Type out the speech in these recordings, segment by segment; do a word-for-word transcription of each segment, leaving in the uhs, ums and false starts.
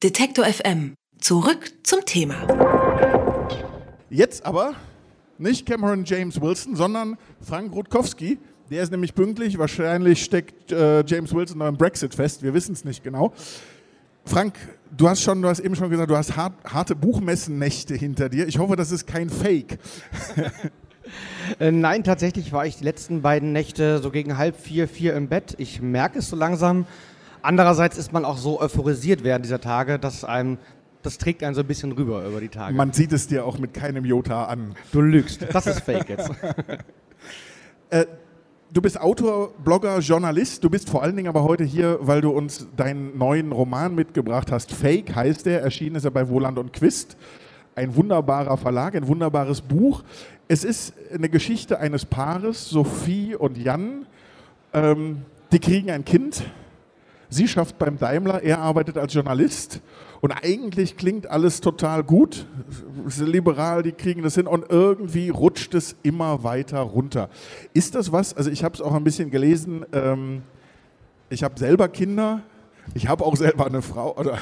Detektor F M. Zurück zum Thema. Jetzt aber nicht Cameron James Wilson, sondern Frank Rutkowski. Der ist nämlich pünktlich. Wahrscheinlich steckt äh, James Wilson noch im Brexit fest. Wir wissen es nicht genau. Frank, du hast schon, du hast eben schon gesagt, du hast hart, harte Buchmessennächte hinter dir. Ich hoffe, das ist kein Fake. Äh, nein, tatsächlich war ich die letzten beiden Nächte so gegen halb vier, vier im Bett. Ich merke es so langsam. Andererseits ist man auch so euphorisiert während dieser Tage, dass einem, das trägt einen so ein bisschen rüber über die Tage. Man sieht es dir auch mit keinem Jota an. Du lügst. Das ist Fake jetzt. äh, du bist Autor, Blogger, Journalist. Du bist vor allen Dingen aber heute hier, weil du uns deinen neuen Roman mitgebracht hast. Fake heißt der. Erschienen ist er bei Wohland und Quist. Ein wunderbarer Verlag, ein wunderbares Buch. Es ist eine Geschichte eines Paares, Sophie und Jan. Ähm, die kriegen ein Kind. Sie schafft beim Daimler, er arbeitet als Journalist. Und eigentlich klingt alles total gut. Liberal, die kriegen das hin. Und irgendwie rutscht es immer weiter runter. Ist das was? Also ich habe es auch ein bisschen gelesen. Ähm, ich habe selber Kinder. Ich habe auch selber eine Frau. Oder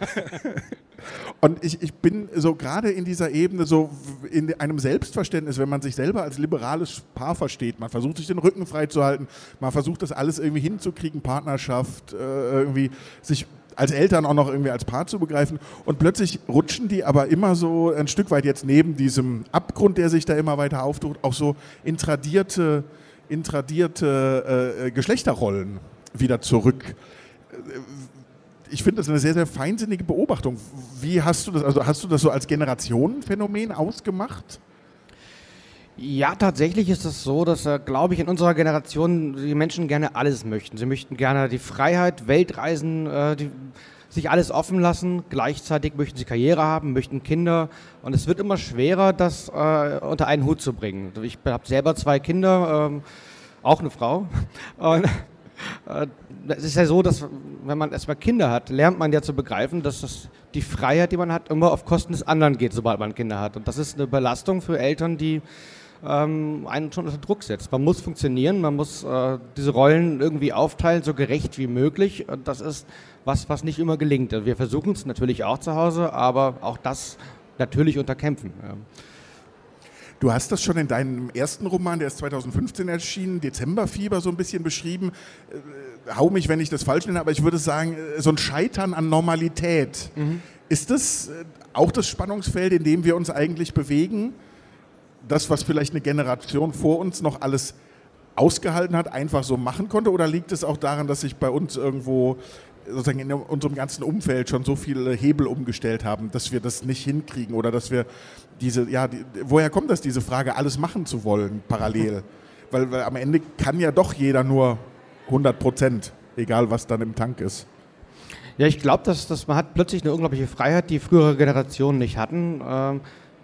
und ich, ich bin so gerade in dieser Ebene so in einem Selbstverständnis, wenn man sich selber als liberales Paar versteht. Man versucht sich den Rücken frei zu halten. Man versucht das alles irgendwie hinzukriegen, Partnerschaft, äh, irgendwie sich als Eltern auch noch irgendwie als Paar zu begreifen. Und plötzlich rutschen die aber immer so ein Stück weit jetzt neben diesem Abgrund, der sich da immer weiter auftut, auch so in tradierte, in tradierte äh, Geschlechterrollen wieder zurück. Ich finde das eine sehr, sehr feinsinnige Beobachtung. Wie hast du das, also hast du das so als Generationenphänomen ausgemacht? Ja, tatsächlich ist es so, dass, äh, glaube ich, in unserer Generation die Menschen gerne alles möchten. Sie möchten gerne die Freiheit, Weltreisen, äh, die, sich alles offen lassen. Gleichzeitig möchten sie Karriere haben, möchten Kinder. Und es wird immer schwerer, das äh, unter einen Hut zu bringen. Ich habe selber zwei Kinder, ähm, auch eine Frau. Und es ist ja so, dass wenn man erstmal Kinder hat, lernt man ja zu begreifen, dass das die Freiheit, die man hat, immer auf Kosten des anderen geht, sobald man Kinder hat. Und das ist eine Belastung für Eltern, die ähm, einen schon unter Druck setzt. Man muss funktionieren, man muss äh, diese Rollen irgendwie aufteilen, so gerecht wie möglich. Und das ist was, was nicht immer gelingt. Wir versuchen es natürlich auch zu Hause, aber auch das natürlich unter Kämpfen. Ja. Du hast das schon in deinem ersten Roman, der ist zweitausendfünfzehn erschienen, Dezemberfieber, so ein bisschen beschrieben. Äh, hau mich, wenn ich das falsch nenne, aber ich würde sagen, so ein Scheitern an Normalität. Mhm. Ist das äh, auch das Spannungsfeld, in dem wir uns eigentlich bewegen? Das, was vielleicht eine Generation vor uns noch alles ausgehalten hat, einfach so machen konnte? Oder liegt es auch daran, dass sich bei uns irgendwo sozusagen in unserem ganzen Umfeld schon so viele Hebel umgestellt haben, dass wir das nicht hinkriegen oder dass wir diese, ja, die, woher kommt das, diese Frage, alles machen zu wollen, parallel? Weil, weil am Ende kann ja doch jeder nur hundert Prozent, egal was dann im Tank ist. Ja, ich glaube, dass, dass man hat plötzlich eine unglaubliche Freiheit, die frühere Generationen nicht hatten. Ähm,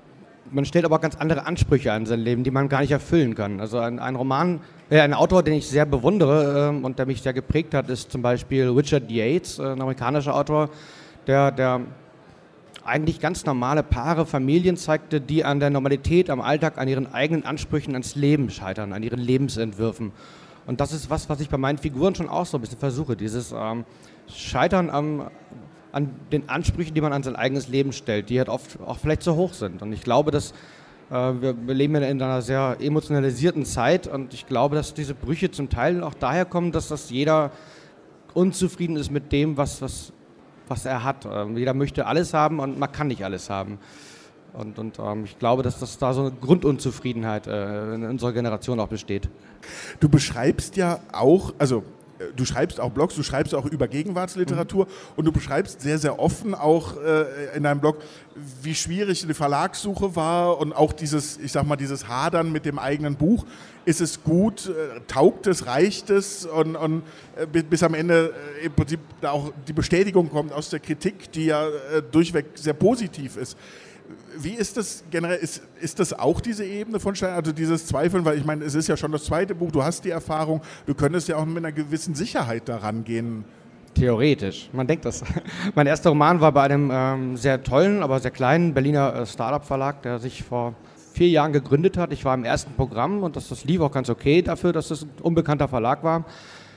man stellt aber auch ganz andere Ansprüche an sein Leben, die man gar nicht erfüllen kann. Also ein, ein Roman, äh, ein Autor, den ich sehr bewundere äh, und der mich sehr geprägt hat, ist zum Beispiel Richard Yates, äh, ein amerikanischer Autor, der, der eigentlich ganz normale Paare, Familien zeigte, die an der Normalität, am Alltag, an ihren eigenen Ansprüchen ans Leben scheitern, an ihren Lebensentwürfen. Und das ist was, was ich bei meinen Figuren schon auch so ein bisschen versuche, dieses ähm, Scheitern am, an den Ansprüchen, die man an sein eigenes Leben stellt, die halt oft auch vielleicht zu hoch sind. Und ich glaube, dass äh, wir, wir leben in einer sehr emotionalisierten Zeit und ich glaube, dass diese Brüche zum Teil auch daher kommen, dass das jeder unzufrieden ist mit dem, was, was, was er hat. Ähm, jeder möchte alles haben und man kann nicht alles haben. Und, und ähm, ich glaube, dass das da so eine Grundunzufriedenheit äh, in unserer Generation auch besteht. Du beschreibst ja auch, also du schreibst auch Blogs, du schreibst auch über Gegenwartsliteratur mhm. und du beschreibst sehr, sehr offen auch äh, in deinem Blog, wie schwierig eine Verlagssuche war und auch dieses, ich sag mal, dieses Hadern mit dem eigenen Buch. Ist es gut, äh, taugt es, reicht es und, und äh, bis am Ende äh, im Prinzip da auch die Bestätigung kommt aus der Kritik, die ja äh, durchweg sehr positiv ist. Wie ist das generell, ist, ist das auch diese Ebene von Stein, also dieses Zweifeln, weil ich meine, es ist ja schon das zweite Buch, du hast die Erfahrung, du könntest ja auch mit einer gewissen Sicherheit daran gehen. Theoretisch, man denkt das. Mein erster Roman war bei einem ähm, sehr tollen, aber sehr kleinen Berliner äh, Startup-Verlag, der sich vor vier Jahren gegründet hat. Ich war im ersten Programm und das, das lief auch ganz okay dafür, dass das ein unbekannter Verlag war.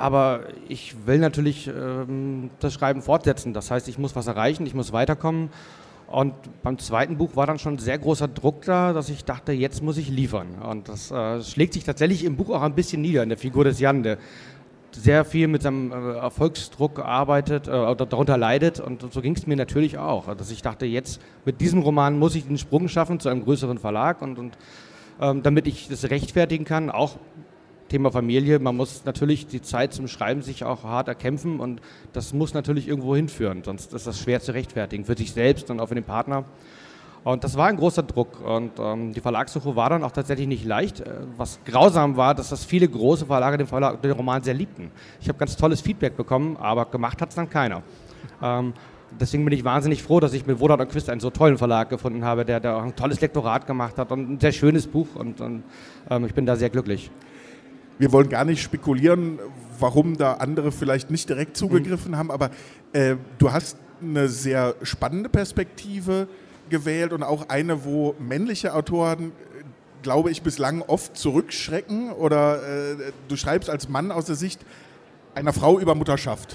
aber ich will natürlich ähm, das Schreiben fortsetzen. Das heißt, ich muss was erreichen, ich muss weiterkommen. Und beim zweiten Buch war dann schon sehr großer Druck da, dass ich dachte, jetzt muss ich liefern. Und das äh, schlägt sich tatsächlich im Buch auch ein bisschen nieder, in der Figur des Jan, der sehr viel mit seinem äh, Erfolgsdruck arbeitet äh, oder darunter leidet. Und so ging es mir natürlich auch, dass ich dachte, jetzt mit diesem Roman muss ich den Sprung schaffen zu einem größeren Verlag. Und, und ähm, damit ich das rechtfertigen kann, auch Thema Familie, man muss natürlich die Zeit zum Schreiben sich auch hart erkämpfen und das muss natürlich irgendwo hinführen, sonst ist das schwer zu rechtfertigen für sich selbst und auch für den Partner. Und das war ein großer Druck und ähm, die Verlagssuche war dann auch tatsächlich nicht leicht. Was grausam war, dass das viele große Verlage den, Verlag, den Roman sehr liebten. Ich habe ganz tolles Feedback bekommen, aber gemacht hat es dann keiner. Ähm, deswegen bin ich wahnsinnig froh, dass ich mit Wodat und Quist einen so tollen Verlag gefunden habe, der, der auch ein tolles Lektorat gemacht hat und ein sehr schönes Buch und, und ähm, ich bin da sehr glücklich. Wir wollen gar nicht spekulieren, warum da andere vielleicht nicht direkt zugegriffen mhm. haben, aber äh, du hast eine sehr spannende Perspektive gewählt und auch eine, wo männliche Autoren, glaube ich, bislang oft zurückschrecken oder äh, du schreibst als Mann aus der Sicht einer Frau über Mutterschaft.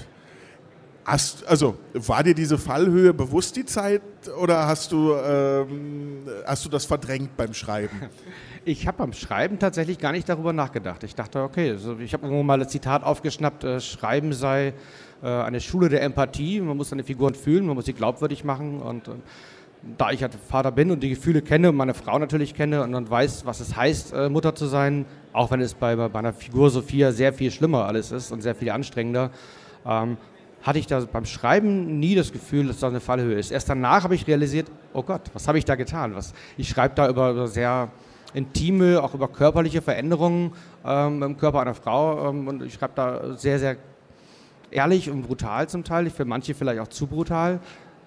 Hast, also war dir diese Fallhöhe bewusst die Zeit oder hast du, ähm, hast du das verdrängt beim Schreiben? Ich habe beim Schreiben tatsächlich gar nicht darüber nachgedacht. Ich dachte, okay, also ich habe irgendwo mal ein Zitat aufgeschnappt, äh, Schreiben sei äh, eine Schule der Empathie, man muss seine Figuren fühlen, man muss sie glaubwürdig machen und äh, da ich halt Vater bin und die Gefühle kenne und meine Frau natürlich kenne und dann weiß, was es heißt, äh, Mutter zu sein, auch wenn es bei, bei meiner Figur Sophia sehr viel schlimmer alles ist und sehr viel anstrengender, ähm, hatte ich da beim Schreiben nie das Gefühl, dass da eine Fallhöhe ist. Erst danach habe ich realisiert, oh Gott, was habe ich da getan? Was, ich schreibe da über, über sehr intime, auch über körperliche Veränderungen ähm, im Körper einer Frau ähm, und ich schreibe da sehr, sehr ehrlich und brutal zum Teil, für manche vielleicht auch zu brutal.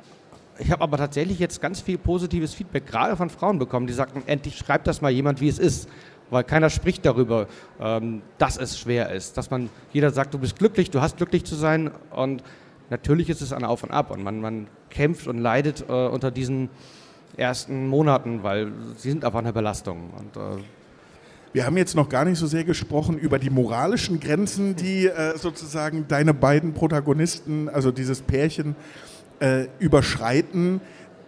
Ich habe aber tatsächlich jetzt ganz viel positives Feedback, gerade von Frauen bekommen, die sagten, endlich schreibt das mal jemand, wie es ist. Weil keiner spricht darüber, ähm, dass es schwer ist. Dass man, jeder sagt, du bist glücklich, du hast glücklich zu sein und natürlich ist es ein Auf und Ab und man, man kämpft und leidet äh, unter diesen ersten Monaten, weil sie sind einfach eine Belastung. Und, äh Wir haben jetzt noch gar nicht so sehr gesprochen über die moralischen Grenzen, die äh, sozusagen deine beiden Protagonisten, also dieses Pärchen, äh, überschreiten.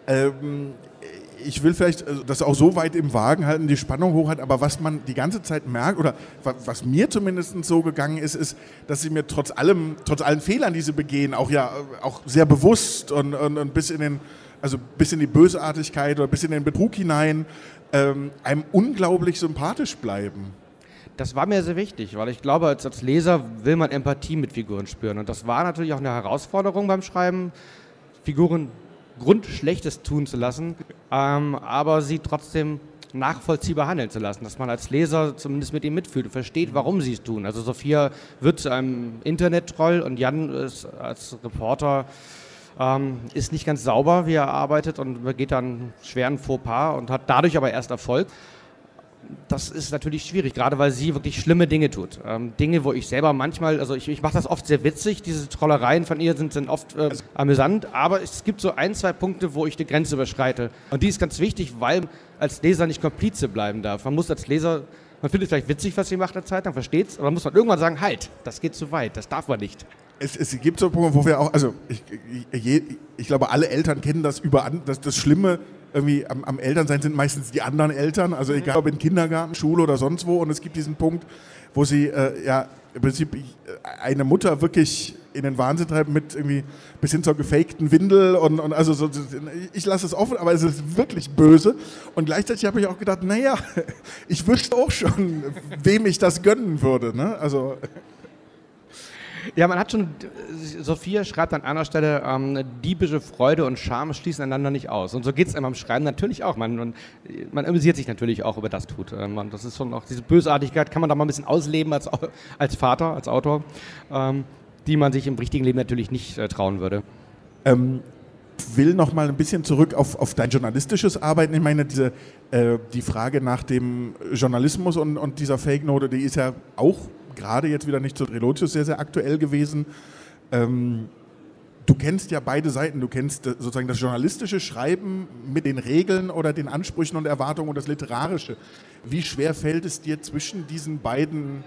Ähm, Ich will vielleicht das auch so weit im Wagen halten, die Spannung hoch hat, aber was man die ganze Zeit merkt, oder was mir zumindest so gegangen ist, ist, dass sie mir trotz allem, trotz allen Fehlern, die sie begehen, auch ja auch sehr bewusst und, und, und bis in den, also bis in die Bösartigkeit oder bis in den Betrug hinein, ähm, einem unglaublich sympathisch bleiben. Das war mir sehr wichtig, weil ich glaube, als, als Leser will man Empathie mit Figuren spüren und das war natürlich auch eine Herausforderung beim Schreiben, Figuren Grundschlechtes tun zu lassen, ähm, aber sie trotzdem nachvollziehbar handeln zu lassen, dass man als Leser zumindest mit ihm mitfühlt und versteht, warum sie es tun. Also Sophia wird zu einem Internet-Troll und Jan ist als Reporter ähm, ist nicht ganz sauber, wie er arbeitet und begeht dann einen schweren Fauxpas und hat dadurch aber erst Erfolg. Das ist natürlich schwierig, gerade weil sie wirklich schlimme Dinge tut. Ähm, Dinge, wo ich selber manchmal, also ich, ich mache das oft sehr witzig, diese Trollereien von ihr sind, sind oft äh, amüsant, aber es gibt so ein, zwei Punkte, wo ich die Grenze überschreite. Und die ist ganz wichtig, weil als Leser nicht Komplize bleiben darf. Man muss als Leser, man findet vielleicht witzig, was sie macht eine Zeit lang, versteht es, aber dann muss man irgendwann sagen, halt, das geht zu weit, das darf man nicht. Es, es gibt so Punkte, wo wir auch, also ich, ich, ich glaube, alle Eltern kennen das über, das, das Schlimme, irgendwie am, am Elternsein sind meistens die anderen Eltern, also egal ob in Kindergarten, Schule oder sonst wo und es gibt diesen Punkt, wo sie äh, ja im Prinzip eine Mutter wirklich in den Wahnsinn treibt mit irgendwie bis hin zur gefakten Windel und, und also so, ich lasse es offen, aber es ist wirklich böse und gleichzeitig habe ich auch gedacht, naja, ich wüsste auch schon, wem ich das gönnen würde, ne? Also ja, man hat schon, Sophia schreibt an einer Stelle, ähm, diebische Freude und Scham schließen einander nicht aus. Und so geht es einem beim Schreiben natürlich auch. Man, man, man amüsiert sich natürlich auch über das tut. Ähm, das ist schon auch, diese Bösartigkeit kann man da mal ein bisschen ausleben als, als Vater, als Autor, ähm, die man sich im richtigen Leben natürlich nicht äh, trauen würde. Ähm, will noch mal ein bisschen zurück auf, auf dein journalistisches Arbeiten. Ich meine, diese, äh, die Frage nach dem Journalismus und, und dieser Fake-Note, die ist ja auch gerade jetzt wieder nicht zu Relotius sehr, sehr aktuell gewesen. Ähm, du kennst ja beide Seiten. Du kennst sozusagen das journalistische Schreiben mit den Regeln oder den Ansprüchen und Erwartungen und das literarische. Wie schwer fällt es dir zwischen diesen beiden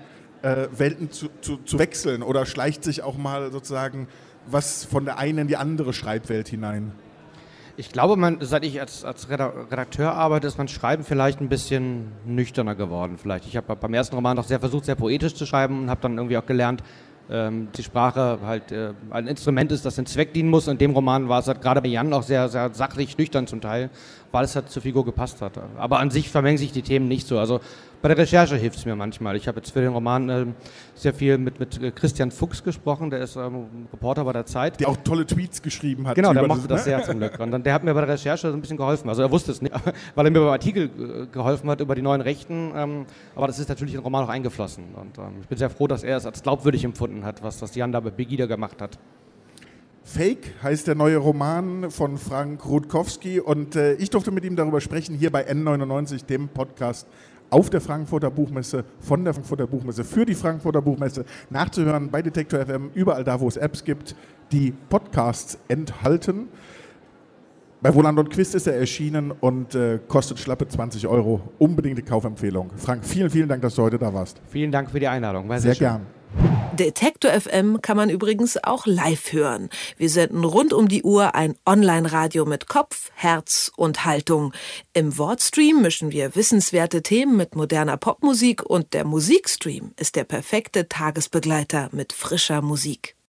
äh, Welten zu, zu, zu wechseln oder schleicht sich auch mal sozusagen was von der einen in die andere Schreibwelt hinein? Ich glaube, man, seit ich als, als Redakteur arbeite, ist mein Schreiben vielleicht ein bisschen nüchterner geworden. Vielleicht. Ich habe beim ersten Roman noch sehr versucht, sehr poetisch zu schreiben und habe dann irgendwie auch gelernt, ähm, die Sprache halt äh, ein Instrument ist, das den Zweck dienen muss. In dem Roman war es halt gerade bei Jan auch sehr, sehr sachlich nüchtern zum Teil, weil es halt zur Figur gepasst hat. Aber an sich vermengen sich die Themen nicht so. Also bei der Recherche hilft es mir manchmal. Ich habe jetzt für den Roman äh, sehr viel mit, mit Christian Fuchs gesprochen, der ist ähm, Reporter bei der Zeit. Der auch tolle Tweets geschrieben hat. Genau, der mochte das, das sehr zum Glück. Und dann, der hat mir bei der Recherche ein bisschen geholfen. Also er wusste es nicht, weil er mir beim Artikel äh, geholfen hat über die neuen Rechten. Ähm, aber das ist natürlich in den Roman auch eingeflossen. Und ähm, ich bin sehr froh, dass er es als glaubwürdig empfunden hat, was das Jan da bei Begida gemacht hat. Fake heißt der neue Roman von Frank Rutkowski und äh, ich durfte mit ihm darüber sprechen, hier bei N neunundneunzig, dem Podcast auf der Frankfurter Buchmesse, von der Frankfurter Buchmesse, für die Frankfurter Buchmesse, nachzuhören bei Detektor F M, überall da, wo es Apps gibt, die Podcasts enthalten. Bei Wohland und Quist ist er erschienen und äh, kostet schlappe zwanzig Euro. Unbedingte Kaufempfehlung. Frank, vielen, vielen Dank, dass du heute da warst. Vielen Dank für die Einladung. War sehr sehr gern. Detektor F M kann man übrigens auch live hören. Wir senden rund um die Uhr ein Online-Radio mit Kopf, Herz und Haltung. Im Wortstream mischen wir wissenswerte Themen mit moderner Popmusik und der Musikstream ist der perfekte Tagesbegleiter mit frischer Musik.